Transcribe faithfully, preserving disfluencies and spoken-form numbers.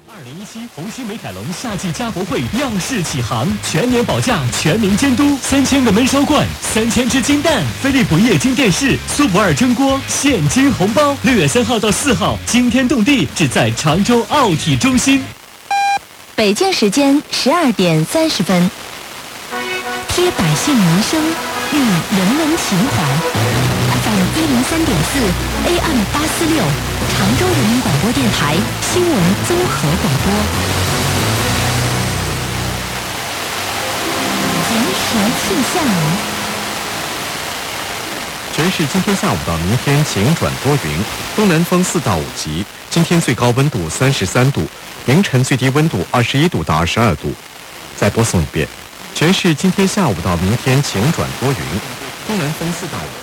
二零一七红星美凯龙夏季家博会样式启航，全年保价，全民监督，三千个焖烧罐，三千只金蛋，飞利浦液晶电视，苏泊尔蒸锅，现金红包。六月三号到四号，惊天动地，只在常州奥体中心。 北京时间十二点三十分，贴百姓民生，育人文情怀。F M 一零三点四 ，A M 八四六，常州人民广播电台新闻综合广播。及时气象。 全市今天下午到明天晴转多云，东南风四到五级。今天最高温度三十三度，凌晨最低温度二十一度到二十二度。再播送一遍，全市今天下午到明天晴转多云，东南风四到五级。